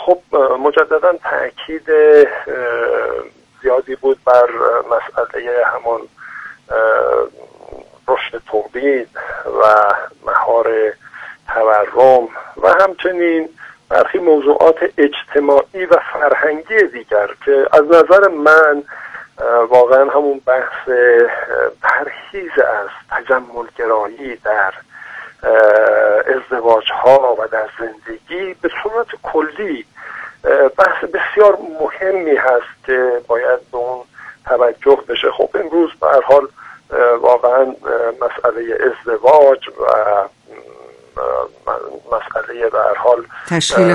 خب مجددا تأکید زیادی بود بر مسئله همون رشد تولید و مهار تورم و همچنین برخی موضوعات اجتماعی و فرهنگی دیگر که از نظر من واقعا همون بحث پرهیز از تجملگرایی در ازدواج ها و در زندگی به صورت کلی بحث بسیار مهمی هست که باید به اون توجه بشه. خب امروز به هر حال واقعا مسئله ازدواج و مسئله به هر حال تشکیل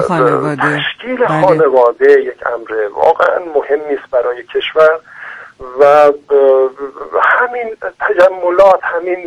خانواده یک امر واقعا مهمی است برای کشور و همین تجملات، همین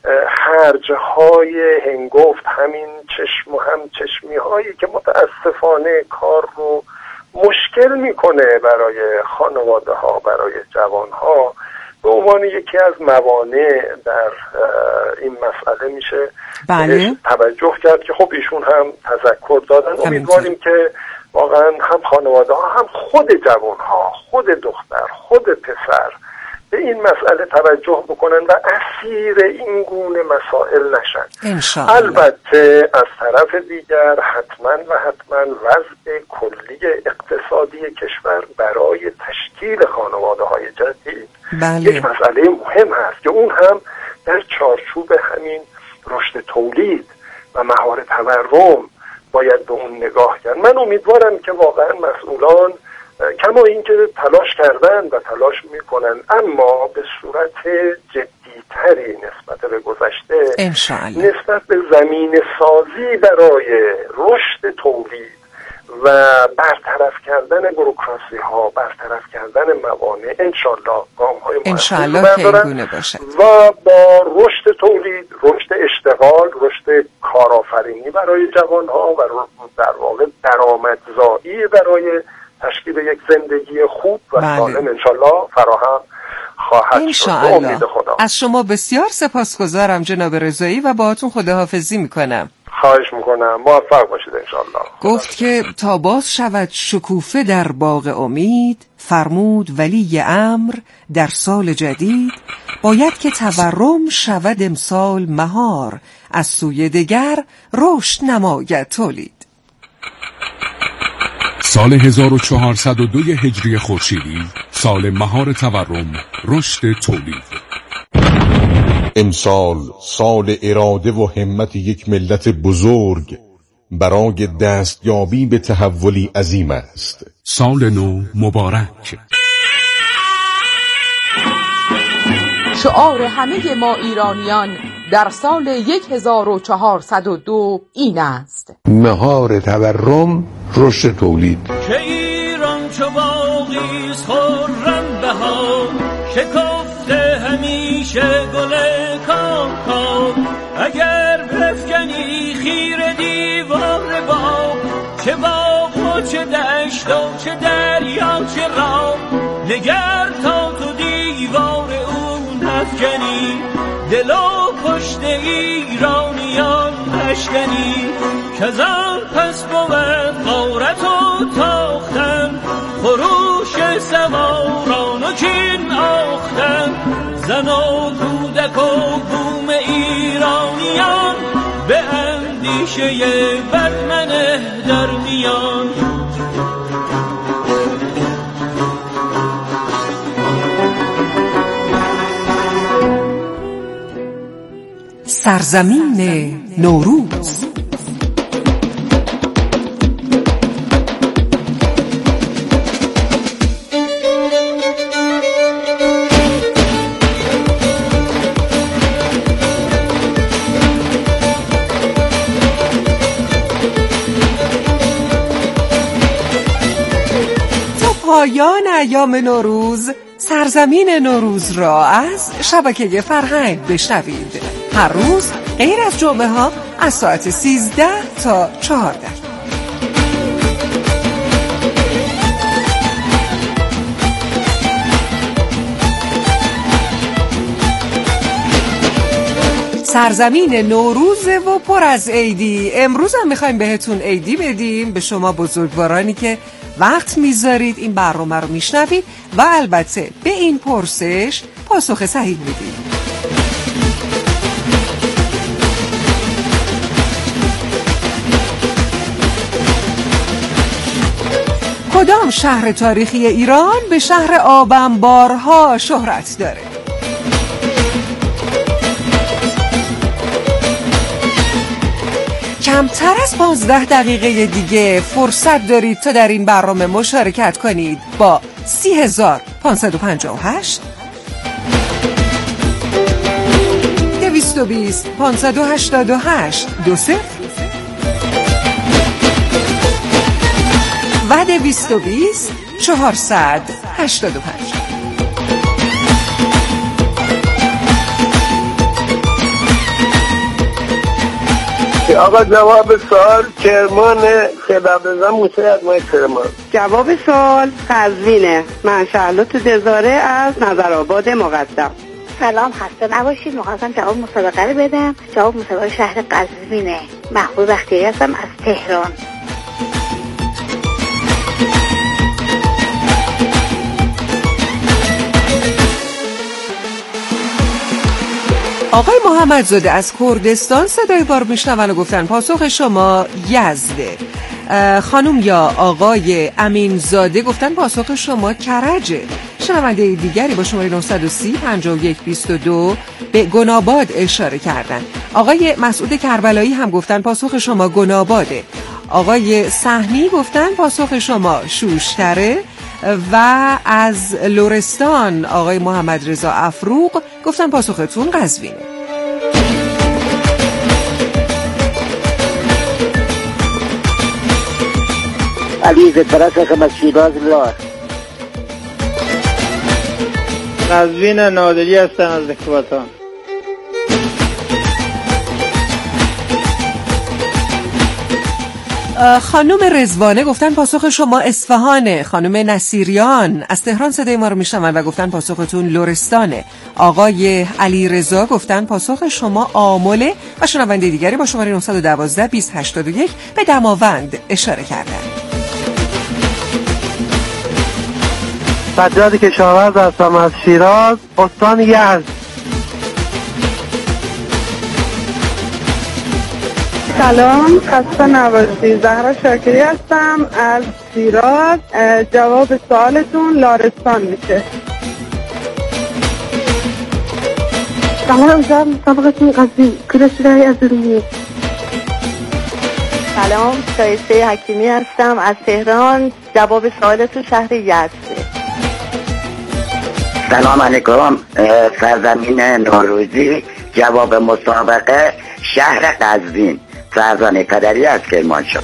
خرج‌های هنگفت، همین چشم و همچشمی هایی که متاسفانه کار رو مشکل میکنه برای خانواده ها، برای جوان ها، به عنوان یکی از موانع در این مسئله میشه توجه کرد که خب ایشون هم تذکر دادن. امیدواریم که واقعا هم خانواده ها هم خود جوان ها، خود دختر، خود پسر به این مسئله توجه بکنن و اسیر این گونه مسائل نشن. البته از طرف دیگر حتما وضع کلی اقتصادی کشور برای تشکیل خانواده های جدید یک مسئله مهم هست که اون هم در چارچوب همین رشد تولید و مهار تورم باید به اون نگاه کرد. من امیدوارم که واقعا مسئولان کما اینکه تلاش کردن و تلاش میکنن اما به صورت جدیتری نسبت به گذشته، نسبت به زمین سازی برای رشد تولید و برطرف کردن بروکراسی ها، برطرف کردن موانع، انشالله گام های انشالله بردارن و با رشد تولید، رشد اشتغال، رشد کارآفرینی برای جوان ها و در واقع درآمدزایی برای تشکیل یک زندگی خوب و سالم انشالله فراهم خواهد شد. امید خدا. از شما بسیار سپاسگزارم جناب رضایی و باهاتون خداحافظی میکنم. خواهش میکنم، موفق باشید انشالله. گفت که تا باز شود شکوفه در باغ امید، فرمود ولی امر در سال جدید، باید که تورم شود امسال مهار، از سوی دگر رشد نماید تولید. سال 1402 هجری خورشیدی، سال مهار تورم، رشد تولید. امسال سال اراده و همت یک ملت بزرگ برای دستیابی به تحولی عظیم است. سال نو مبارک. شعار همه ما ایرانیان در سال 1402 این است: مهار تورم، رشد تولید. که ایران چو باغی است خرم بهار، شکفته همیشه گل کاکام. اگر بفکنی خیر دیوار باغ، چه باغ و چه دشت و چه دریا چه راه، نگر تا تو دیوار او نفکنی، دل و پشت ایرانیان اشکنی. کزان پس بود غارت و تاختن، خروش سواران و کین آختن. زن و کودک و بوم ایرانیان، به اندیشه بد در میان. سرزمین نوروز. پایان ایام نوروز، سرزمین نوروز را از شبکه فرهنگ بشنوید. هر روز غیر از جمعه ها از ساعت 13 تا 14. سرزمین نوروزه و پر از عیدی. امروز هم میخوایم بهتون عیدی بدیم، به شما بزرگوارانی که وقت میذارید این برنامه رو میشنوید و البته به این پرسش پاسخ صحیح میدید. کدام شهر تاریخی ایران به شهر آبنبارها شهرت داره؟ کمتر از 15 دقیقه دیگه فرصت دارید تا در این برنامه مشارکت کنید با 30,558 220 588 20 و 220 485. آقا جواب سوال کرمانه. خدا بزن موسی از ما کرمان. جواب سوال قزوینه. من شهلات دزاره از نظرآباد مقدم. سلام، خسته نباشید. می‌خواستم جواب مسابقه رو بدم. جواب مسابقه شهر قزوینه. محبوب بختیاری هستم از تهران. آقای محمدزاده از کردستان صدای بار میشنون و گفتن پاسخ شما یزده. خانم یا آقای امینزاده گفتن پاسخ شما کرجه. شنونده دیگری با شماره 930 51 22 به گناباد اشاره کردن. آقای مسعود کربلایی هم گفتن پاسخ شما گناباده. آقای صحنی گفتن پاسخ شما شوشتره. و از لرستان آقای محمد رضا افروق گفتن پاسختون قزوینه. علی زدرست از شیراز لار. قزوین نادری هستن از اکباتان. خانم رضوانه گفتن پاسخ شما اصفهانه. خانم نصیریان از تهران صدای ما رو میشنون و گفتن پاسختون لرستانه. آقای علی رضا گفتن پاسخ شما آمله و شنونده دیگری با شماره 912 2081 به دماوند اشاره کردن. سجاد کشاورز هستم از شیراز، استان یزد. سلام، خسته نباشید. زهرا شاکری هستم از شیراز. جواب سوالتون لارستان میشه. سلام، مسابقتون قزوین کلاسرای از رومی. سلام، شایسته حکیمی هستم از تهران. جواب سوالتون شهر یزده. سلام علیکم، سرزمین نوروزی. جواب مسابقه شهر قزوین. فرزانه پدری از کرمانشاه.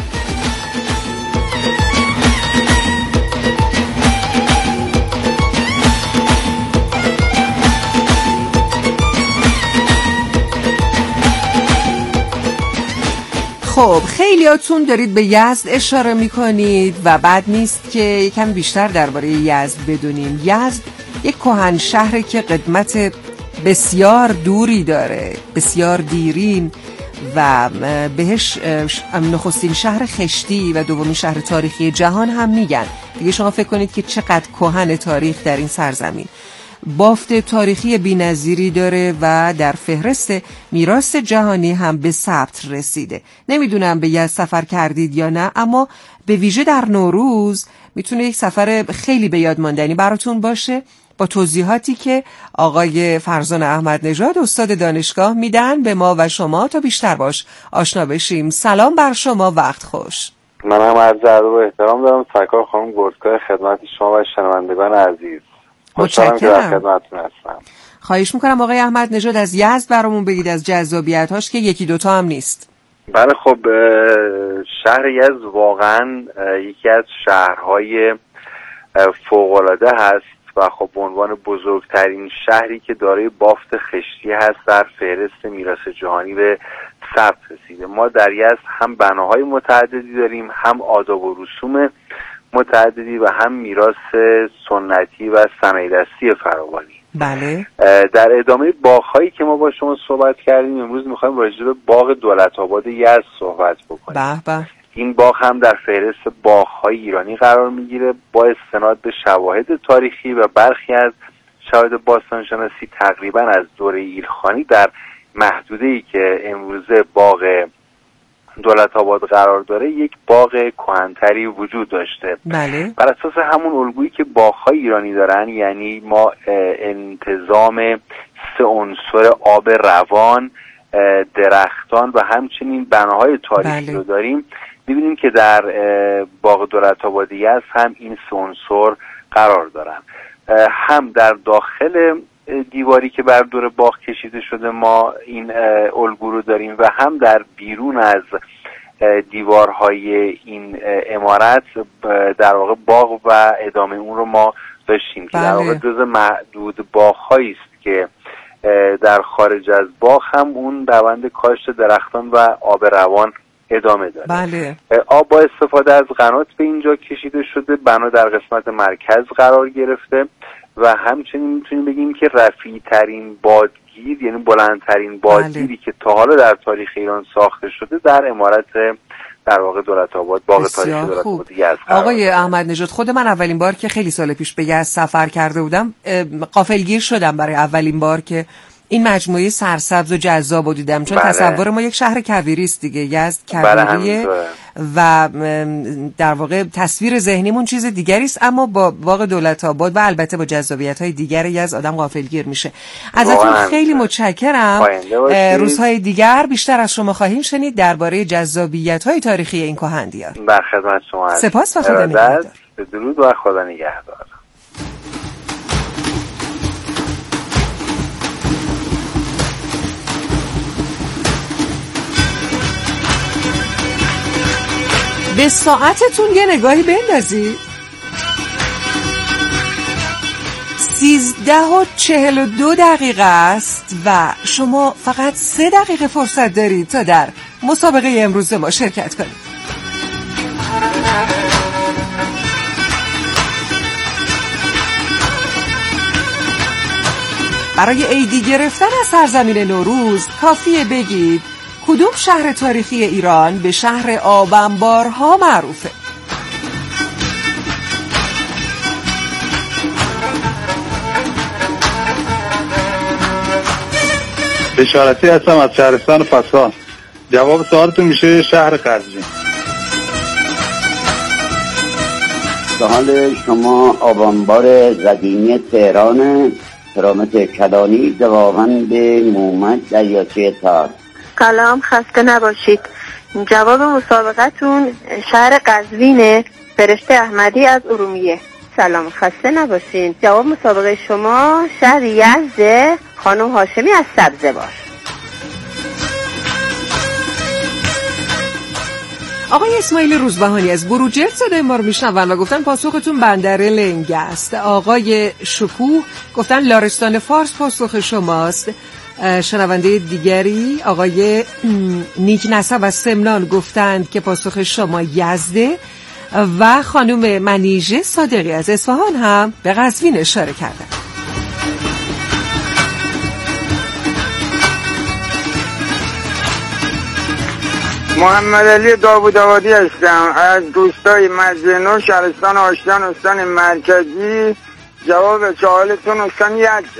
خب خیلیاتون دارید به یزد اشاره میکنید و بد نیست که یکم بیشتر درباره یزد بدونیم. یزد یک کهن شهر که قدمت بسیار دوری داره، بسیار دیرین و بهش نخستین شهر خشتی و دومین شهر تاریخی جهان هم میگن. دیگه شما فکر کنید که چقدر کهن تاریخ در این سرزمین. بافت تاریخی بی‌نظیری داره و در فهرست میراث جهانی هم به ثبت رسیده. نمیدونم به یزد سفر کردید یا نه، اما به ویژه در نوروز میتونه یک سفر خیلی به یاد ماندنی براتون باشه با توضیحاتی که آقای فرزان احمد نژاد استاد دانشگاه میدن به ما و شما تا بیشتر باش آشنا بشیم. سلام بر شما، وقت خوش. من هم عرض ادب و احترام دارم. سرکار خانم گردکای خدمت شما و شنوندگان عزیز. خوشحالم که در خدمتتون هستم. خواهش میکنم آقای احمد نژاد از یزد برامون بگید، از جذابیت‌هاش که یکی دوتا هم نیست. بله خب، شهر یزد واقعا یکی از شهرهای فوق‌العاده هست و خب به عنوان بزرگترین شهری که دارای بافت خشتی هست در فهرست میراث جهانی به ثبت رسیده. ما در یزد هم بناهای متعددی داریم، هم آداب و رسوم متعددی و هم میراث سنتی و صنایع دستی فراوانی. بله. در ادامه باغ‌هایی که ما با شما صحبت کردیم، امروز می‌خوایم راجع به باغ دولت‌آباد یزد صحبت بکنیم. به. این باغ هم در فهرست باغ‌های ایرانی قرار می‌گیره. با استناد به شواهد تاریخی و برخی از شواهد باستانشناسی تقریباً از دوره ایلخانی در محدوده‌ای که امروزه باغ دولت‌آباد قرار داره یک باغ کهن‌تری وجود داشته. بله. بر اساس همون الگویی که باغ‌های ایرانی دارن، یعنی ما انتظام 3 عنصر آب روان، درختان و همچنین بناهای تاریخی رو داریم، می‌بینیم که در باغ دولت‌آباد یزد هم این 3 عنصر قرار دارن. هم در داخل دیواری که بر دور باغ کشیده شده ما این الگو رو داریم و هم در بیرون از دیوارهای این عمارت در واقع باغ و ادامه اون رو ما داشتیم که در واقع جز معدود باغ‌هایی است که در خارج از باغ هم اون روند کاشت درختان و آب روان ادامه داره. بله. آب با استفاده از قنات به اینجا کشیده شده، بنا در قسمت مرکز قرار گرفته و همچنین میتونیم بگیم که رفیع ترین بادگیر، یعنی بلندترین بادگیری که تا حالا در تاریخ ایران ساخته شده در عمارت در واقع دولت‌آباد، باغ تاریخی دولت‌آباد یزد. آقای احمد نژاد، خود من اولین بار که خیلی سال پیش به یزد سفر کرده بودم غافلگیر شدم برای اولین بار که این مجموعه سرسبز و جذاب دیدم، چون تصور ما یک شهر کویری است دیگه، یزد کویریه و در واقع تصویر ذهنیمون چیز دیگری است، اما با باغ دولت‌آباد و البته با جذابیت‌های دیگر یزد آدم غافلگیر میشه. ازتون خیلی متشکرم. روزهای دیگر بیشتر از شما خواهیم شنید درباره جذابیت‌های تاریخی این کهن‌دیار. در خدمت شما هستم. سپاس و خدا نگهدار. درود و خدا نگهدار. به ساعتتون یه نگاهی بندازید. 13:42 است و شما فقط 3 دقیقه فرصت دارید تا در مسابقه امروز ما شرکت کنید. برای عیدی گرفتن از سرزمین نوروز کافیه بگید کدوم شهر تاریخی ایران به شهر آبانبارها معروفه؟ بشارتی هستم از شهرستان فسان. جواب سوالتون میشه شهر قزوین. سوال شما آبانبار قدیمی تهران، کرامت کلانی، جوابند مومد دریاچه تار. سلام، خسته نباشید. جواب مسابقتون شهر قزوینه، فرشته احمدی از ارومیه. سلام، خسته نباشین. جواب مسابقه شما شهر یزد، خانم هاشمی از سبزوار. آقای اسماعیل روزبهانی از بروجرد صدای ما رو میشنون و گفتن پاسختون بندر لنگ است. آقای شکوه گفتن لارستان فارس پاسخ شماست. شنونده دیگری آقای نیک نسب از سمنان گفتند که پاسخ شما یزده و خانم منیژه صادقی از اصفهان هم به قزوین اشاره کردند. محمد علی داوودآبادی هستم از دوستای مزنو، شهرستان آشتان، استان مرکزی. جواب سوالتون استان یزده.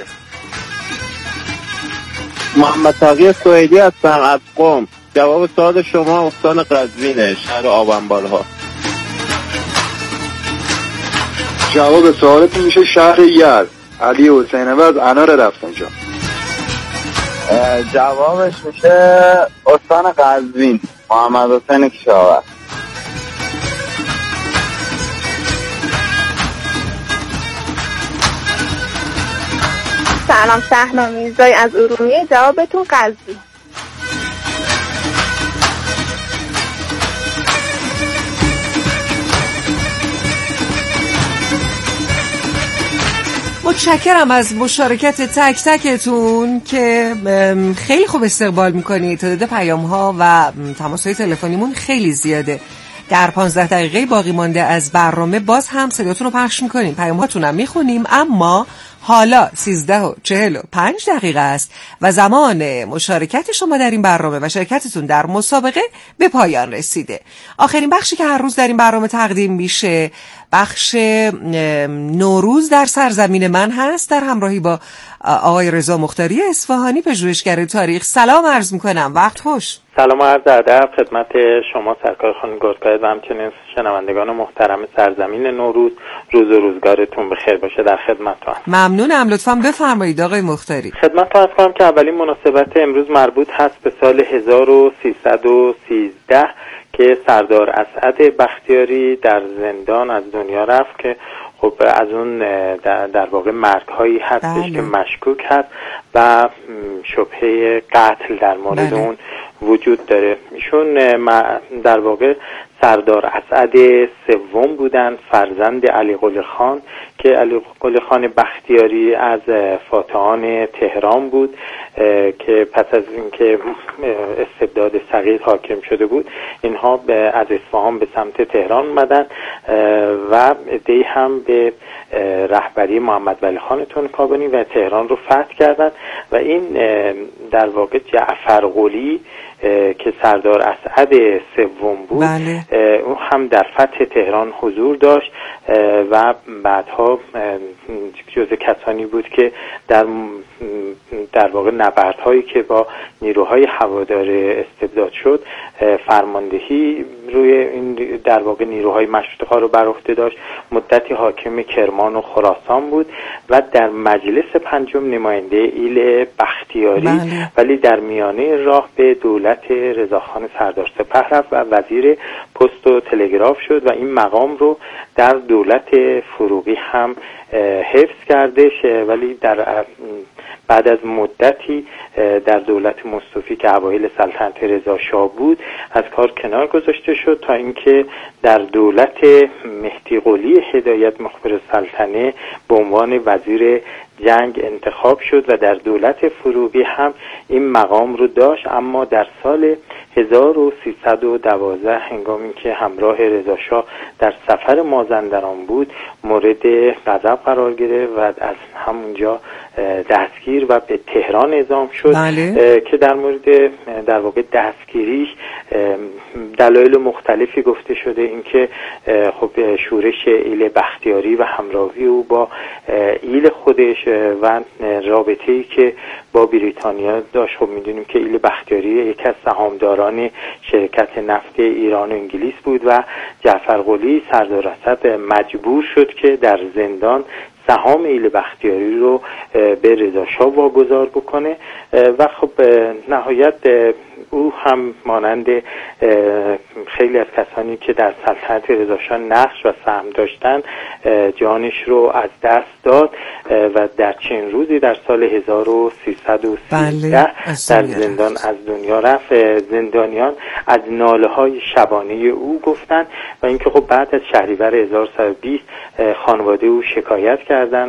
محمد تقی سویدی هستم از قم. جواب سوال شما استان قزوینه، شهر آبانبارها. جواب سوالتون میشه شهر یزد، علی حسینوی از انار رفسنجان. جوابش میشه استان قزوین، محمد حسین کشاورز. سلام، صحنا میرزایی از ارومیه. جوابتون قزوین. متشکرم از مشارکت تک تکتون که خیلی خوب استقبال میکنید. تعداد پیام ها و تماس های تلفنیمون خیلی زیاده. در 15 دقیقه باقی مانده از برنامه باز هم صداتون رو پخش میکنیم، پیام هاتون هم میخونیم، اما حالا 13:45 است و زمان مشارکت شما در این برنامه و شرکتتون در مسابقه به پایان رسیده. آخرین بخشی که هر روز در این برنامه تقدیم میشه بخش نوروز در سرزمین من هست، در همراهی با آقای رضا مختاری اصفهانی، پژوهشگر تاریخ. سلام عرض میکنم، وقت خوش. سلام عرض ادب خدمت شما سرکار خانم گردکاید و همچنین شنوندگان محترم سرزمین نوروز. روز و روزگارتون بخیر باشه. در خدمتتون. ممنونم. لطفاً بفرمایید آقای مختاری. خدمتتون عرض کنم که اولین مناسبت امروز مربوط هست به سال 1313 که سردار اسعد بختیاری در زندان از دنیا رفت که خب از اون در واقع مرگ‌هایی هستش که مشکوک هست و شبهه قتل در مورد اون وجود داره. ایشون در واقع سردار اسعد سوم بودن، فرزند علی قلی خان که علی قلی خان بختیاری از فاتحان تهران بود که پس از اینکه استبداد صغیر حاکم شده بود اینها از اصفهان به سمت تهران اومدن و عده‌ای هم به رهبری محمد ولی خان تونکابنی و تهران رو فتح کردن و این در واقع جعفر قلی که سردار اسعد سوم بود اون هم در فتح تهران حضور داشت و بعدها جز کسانی بود که در واقع نبردهایی که با نیروهای هوادار استبداد شد فرماندهی روی این در واقع نیروهای مشروطه ها رو بر عهده داشت. مدتی حاکم کرمان و خراسان بود و در مجلس پنجم نماینده ایل بختیاری ولی در میانه راه به دولت رضاخان سردار سپه رفت و وزیر پست و تلگراف شد و این مقام رو در دولت فروغی هم حفظ کردش، ولی بعد از مدتی در دولت مصطفی که اوایل سلطنت رضا شاه بود از کار کنار گذاشته شد تا اینکه در دولت مهدی قلی هدایت مخبر سلطنه به عنوان وزیر جنگ انتخاب شد و در دولت فروغی هم این مقام رو داشت، اما در سال 1312 هنگامی که همراه رضا شاه در سفر مازندران بود مورد غضب قرار گرفت و از همونجا دستگیر و به تهران اعزام شد که در مورد در واقع دستگیریش دلایل مختلفی گفته شده. اینکه خب شورش ایل بختیاری و همراهی او با ایل خودش و رابطه‌ای که با بریتانیا داشت. خب میدونیم که ایل بختیاری یکی از سهامداران شرکت نفت ایران و انگلیس بود و جعفر قلی سردار اسد مجبور شد که در زندان سهام ایل بختیاری رو به رضا شاه واگذار بکنه و خب نهایت او هم مانند خیلی از کسانی که در سلطنت رضا شاه نقش و سهم داشتن جانش رو از دست داد و در چند روزی در سال 1313 در زندان از دنیا رفت. زندانیان از ناله های شبانه او گفتن و اینکه خب بعد از شهریور 1120 خانواده او شکایت کردن.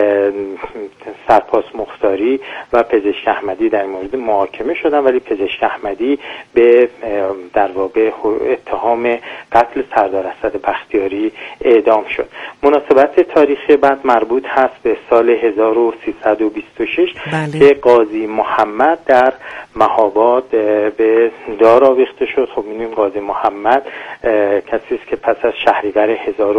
سرپاس مختاری و پزشک احمدی در مورد محاکمه شدن ولی پزشک احمدی به در واقع اتهام قتل سردار اسد بختیاری اعدام شد. مناسبت تاریخی بعد مربوط هست به سال 1326 که قاضی محمد در مهاباد به دار آویخته شد. خب می‌بینیم قاضی محمد کسی است که پس از شهریور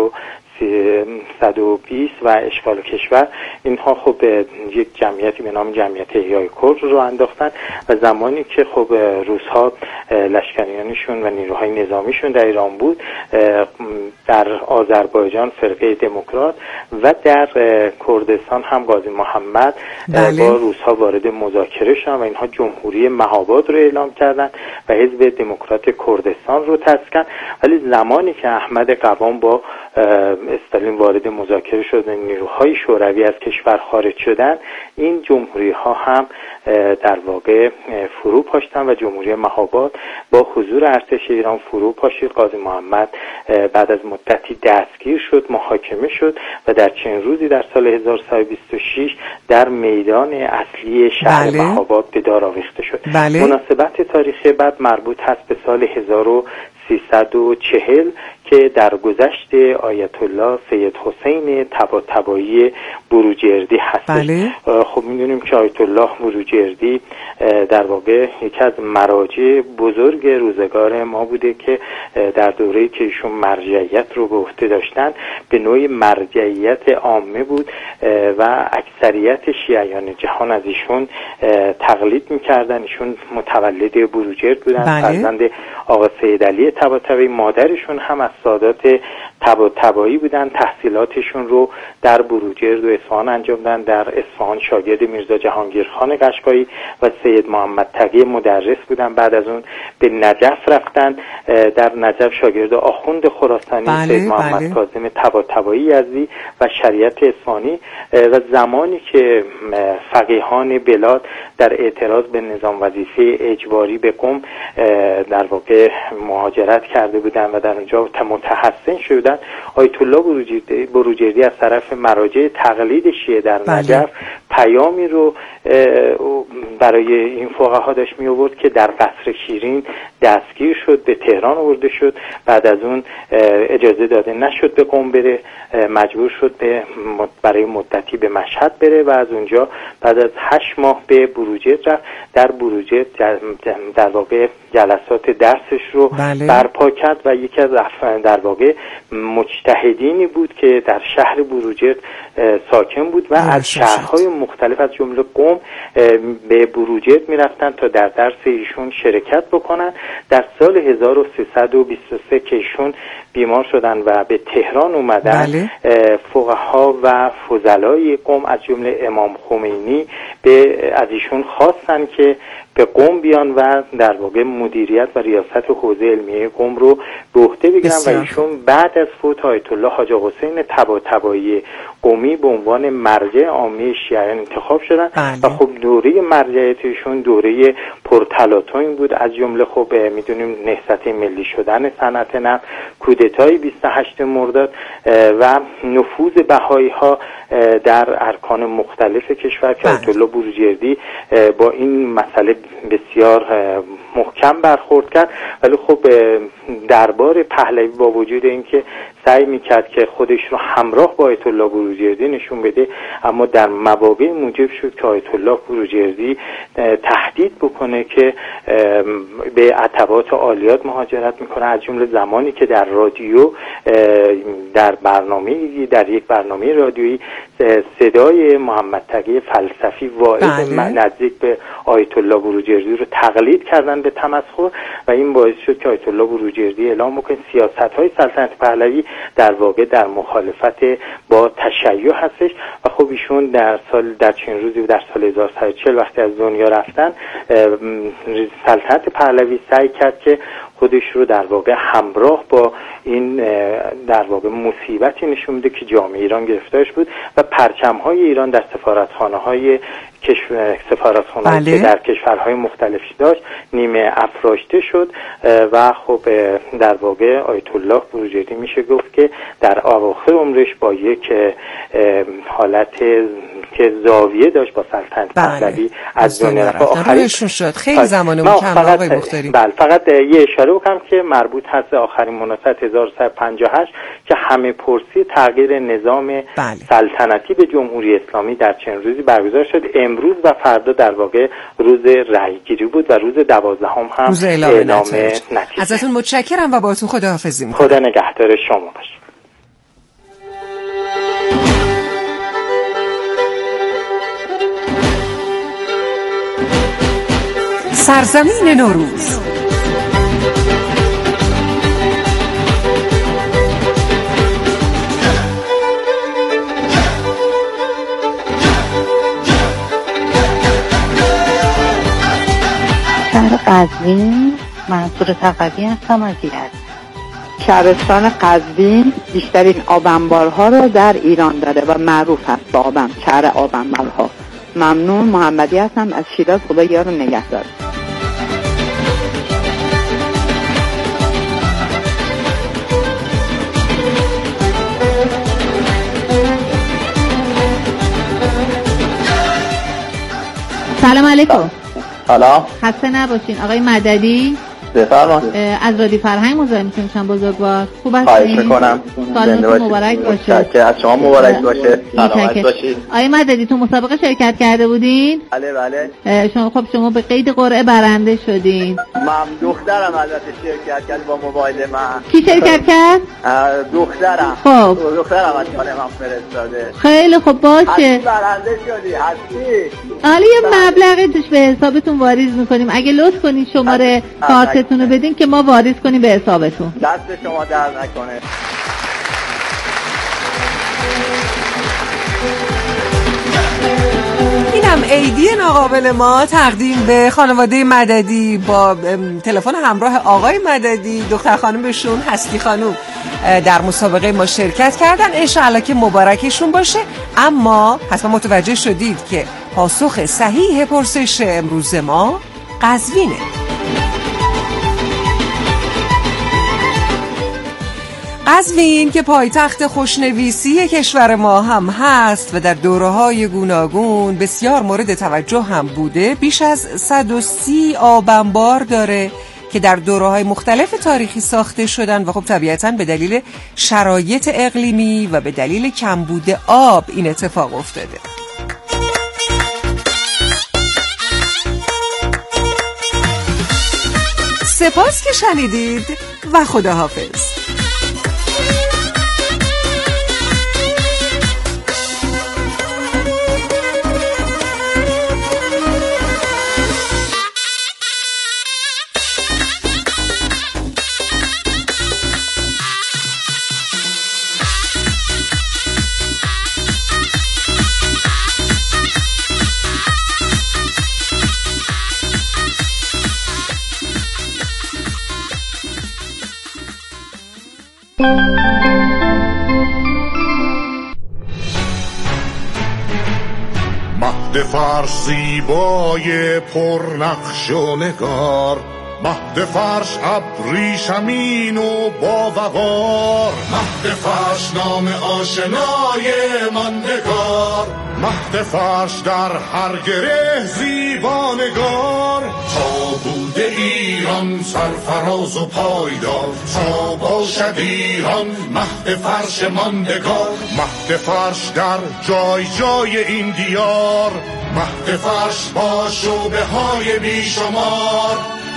1320 و اشغال کشور اینها خب یک جمعیتی به نام جمعیت احیای کرد رو انداختن و زمانی که خب روس‌ها لشکریانشون و نیروهای نظامیشون در ایران بود، در آذربایجان فرقه دموکرات و در کردستان هم قاضی محمد با روس‌ها وارد مذاکره شدن و اینها جمهوری مهاباد رو اعلام کردن و حزب دموکرات کردستان رو تأسیس کردن. ولی زمانی که احمد قوام با استالین وارد مذاکره شد و نیروهای شوروی از کشور خارج شدن، این جمهوری ها هم در واقع فرو پاشتن و جمهوری مهاباد با حضور ارتش ایران فرو پاشید. قاضی محمد بعد از مدتی دستگیر شد، محاکمه شد و در چند روزی در سال 1326 در میدان اصلی شهر مهاباد به دار آویخته شد. مناسبت تاریخی بعد مربوط هست به سال 1330 1340 که در گذشت آیت الله سید حسین طباطبایی بروجردی هست. بله. خب میدونیم که آیت الله بروجردی در واقع یکی از مراجع بزرگ روزگار ما بوده که در دوره‌ای که ایشون مرجعیت رو به عهده داشتن به نوعی مرجعیت عامه بود و اکثریت شیعیان جهان از ایشون تقلید میکردن. ایشون متولد بروجرد بودن. بله. فرزند آقا سید علی طباطبایی، مادرشون هم از سادات طباطبایی بودن. تحصیلاتشون رو در بروجرد و اصفهان انجام دادن. در اصفهان شاگرد میرزا جهانگیرخان قشقایی و سید محمد تقی مدرس بودن. بعد از اون به نجف رفتن. در نجف شاگرد آخوند خراسانی سید محمد کاظم طباطبایی یزدی و شریعت اصفهانی و زمانی که فقیهان بلاد در اعتراض به نظام وظیفه اجباری به قم در واقع مهاجرت کرده بودن و در اونجا متحسن شدن، آیت الله بروجردی از طرف مراجع تقلید شیعه در نجف پیامی رو برای این فقها داشت می آورد که در قصر شیرین دستگیر شد، به تهران آورده شد. بعد از اون اجازه داده نشد به قم بره، مجبور شد برای مدتی به مشهد بره و از اونجا بعد از 8 ماه به بروجرد رفت. در بروجرد در واقع جلسات درسش رو برپا کرد و یکی از در واقع مجتهدینی بود که در شهر بروجرد ساکن بود و از شهرهای مختلف از جمله قم به بروجرد میرفتن تا در درس ایشون شرکت بکنن. در سال 1323 که ایشون بیمار شدن و به تهران اومدن، فقها و فضلای قم از جمله امام خمینی از ایشون خواستن که به قم بیان و در واقع مدیریت و ریاست حوزه علمیه قم رو به عهده بگیرن و ایشون بعد از فوت آیت الله حاج حسین طباطبایی قمی به عنوان مرجع عامی شیعیان انتخاب شدن. و خب دوره مرجعیتشون دوره پرتلاطمی بود. از جمله خب میدونیم نهضت ملی شدن صنعت نفت، کودتای 28 مرداد و نفوذ بهایی ها در ارکان مختلف کشور که آیت الله بروجردی با این مسئله بسیار محکم برخورد کرد. ولی خب دربار پهلوی با وجود اینکه سعی میکرد که خودش رو همراه با آیت الله بروجردی نشون بده، اما در مواقع موجب شد که آیت الله بروجردی تهدید بکنه که به عتبات عالیات مهاجرت میکنه. از جمله زمانی که در رادیو در یک برنامه رادیویی صدای محمد تقی فلسفی واعظ نزدیک به آیت الله بروجردی رو تقلید کردن به تمسخر و این باعث شد که آیت الله بروجردی اعلام بکنه سیاست‌های سلطنت پهلوی در واقع در مخالفت با تشیع هستش. و خب ایشون در چند روزی در سال 1140 وقتی از دنیا رفتن، سلطنت پهلوی سعی کرد که خودش رو در واقع همراه با این در واقع مصیبتی نشون میده که جامعه ایران گرفتارش بود و پرچم‌های ایران در سفارتخانه‌های که در کشورهای مختلفی داشت نیمه افراشته شد و خب در واقع آیت الله بروجردی میشه گفت که در اواخر عمرش با یک حالت که زاویه داشت با سلطنت پهلوی از دنیا رفت. شد خیلی زمانمون کم آقای مختاری. بله، فقط یه اشاره بکنم که مربوط هست آخرین مناسبت 1358 که همه پرسی تغییر نظام سلطنتی به جمهوری اسلامی در چند روزی برگزار شد. امروز و فردا در واقع روز رأی گیری بود و روز 12 هم اعلام نتیجه. ازتون متشکرم و باهاتون خداحافظی می‌کنم. خدا نگهدار شما باشه. سرزمین نوروز. شهر قزوین، منصور تقوی هستم از ایران. شهرستان قزوین بیشترین آبنبارها رو در ایران داره و معروف هست با شهر آبنبارها. ممنون، محمدی هستم از شیراز. خدا یار رو نگهدار. سلام علیکم. سلام. خسته نباشین آقای مددی. بفرمایید. از رادیو فرهنگ مزاحمتون میشم بزرگوار. خوب هستین؟ خواهش میکنم. سالتون مبارک باشه. که از شما مبارک باشه. سلامت باشید. آقای مددی تو مسابقه شرکت کرده بودین؟ بله بله. شما به قید قرعه برنده شدین. دخترم البته شرکت کرد با موبایل من. کی شرکت کرد؟ دخترم. خب دخترم از کار من فرستاده. خیلی خب باشه. برنده شدی هستی. حالا یه مبلغی توش به حسابتون واریز میکنیم. اگه لطف کنین شماره کارتتون رو بدین که ما واریز کنیم به حسابتون. دست شما در نکنه. اینم عیدی ناقابل ما تقدیم به خانواده مددی با تلفن همراه آقای مددی. دختر خانومشون هستی خانوم در مسابقه ما شرکت کردن. انشاءالله که مبارکشون باشه. اما حتما متوجه شدید که پاسخ صحیح پرسش امروز ما قزوینه. قزوین که پایتخت خوشنویسی کشور ما هم هست و در دوره‌های گوناگون بسیار مورد توجه هم بوده، بیش از 130 آب انبار داره که در دوره‌های مختلف تاریخی ساخته شدن و خب طبیعتاً به دلیل شرایط اقلیمی و به دلیل کمبود آب این اتفاق افتاده. سپاس که شنیدید و خداحافظ. مهد فرش زیبای پرنقش و نگار، مهد فرش ابریشمین و با وقار، مهد فرش نام آشنای ماندگار، مهد فرش در هر گره زیبانگار. تا بوده ایران سرفراز و پایدار، تا باشد ایران مهد فرش ماندگار. مهد فرش در جای جای این دیار، مهد فرش با شعبه های بیشمار.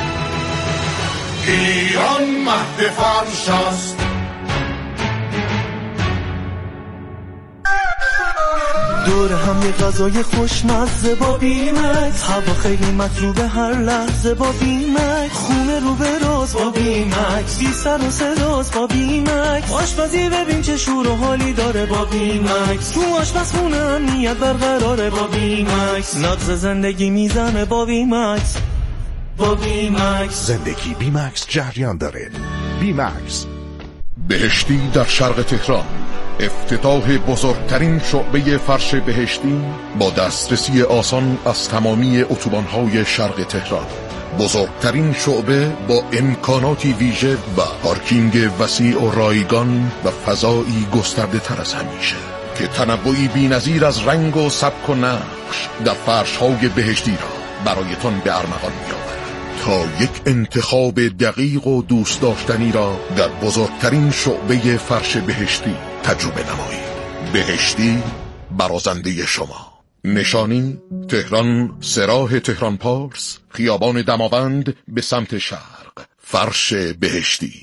ایران مهد فرش است. دور هم یه غذای خوشمزه با بیمکس، هوا خیلی مطلوبه هر لحظه با بیمکس، خونه رو به راز با بیمکس، بی سر و صداز با بیمکس، آشپزی ببین چه شور و حالی داره با بیمکس، تو آشپزخونه امنیت برقراره با بیمکس، نبض زندگی میزنه با بیمکس، با بیمکس. زندگی بیمکس جریان داره. بیمکس. بهشتی در شرق تهران، افتتاح بزرگترین شعبه فرش بهشتی با دسترسی آسان از تمامی اتوبان‌های شرق تهران. بزرگترین شعبه با امکاناتی ویژه و پارکینگ وسیع و رایگان و فضایی گسترده تر از همیشه که تنوعی بی‌نظیر از رنگ و سبک و نقش در فرش‌های بهشتی را برایتان به ارمغان می‌آورد تا یک انتخاب دقیق و دوست داشتنی را در بزرگترین شعبه فرش بهشتی تجربه نمایید. بهشتی برازنده شما. نشانی تهران، سراح تهران پارس، خیابان دماوند به سمت شرق. فرش بهشتی.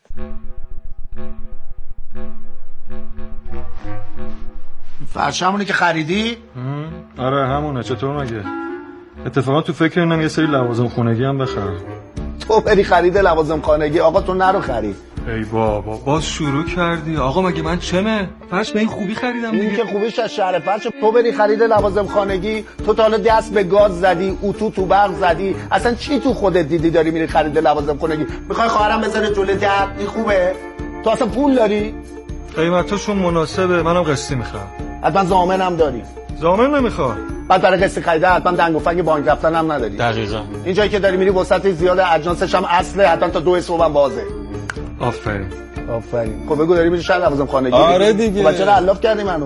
فرش همونه که خریدی؟ آره همونه. چطور مگه؟ اتفاقا تو فکر اینم یه سری لوازم خونگی هم بخرم. تو بری خرید لوازم خانگی؟ آقا تو نرو خرید. ای بابا باز شروع کردی. آقا مگه من چمه؟ فرش به این خوبی خریدم دیگه. این که خوبیش از شهر فرش. تو بری خرید لوازم خانگی، تو تا حالا دست به گاز زدی، اتو تو برق زدی، اصلا چی تو خودت دیدی داری میری خرید لوازم خانگی؟ میخوای خواهرم بذاره جلوی در؟ این خوبه؟ تو اصلا پول داری؟ قیمتاشون مناسبه، منم قسطی میخوام. حتما ضامنم داری؟ ضامن نمیخوام. بعد برای قسط خریده حتما دنگ و فنگ بانک رفتن هم نداری. دقیقاً. این جایی که داری میری وسط زیاد اجناسش هم اصله، حتما تا 2 صبح هم بازه. آفرین. خب بگو داری میری شهر لوازم خانگی؟ آره دیگه. خب چرا الاف کردی منو؟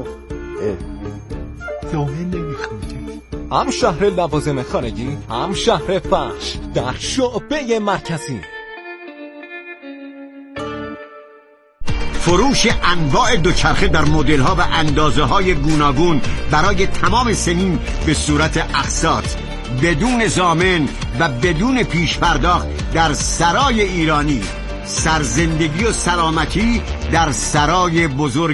ضامن نمیخوام. هم شهر لوازم خانگی، هم شهر فرش در شعبه مرکزی. فروش انواع دوچرخه در مدل‌ها و اندازه‌های گوناگون برای تمام سنین به صورت اقساط بدون ضامن و بدون پیش پرداخت در سرای ایرانی. سرزندگی و سلامتی در سرای بزرگ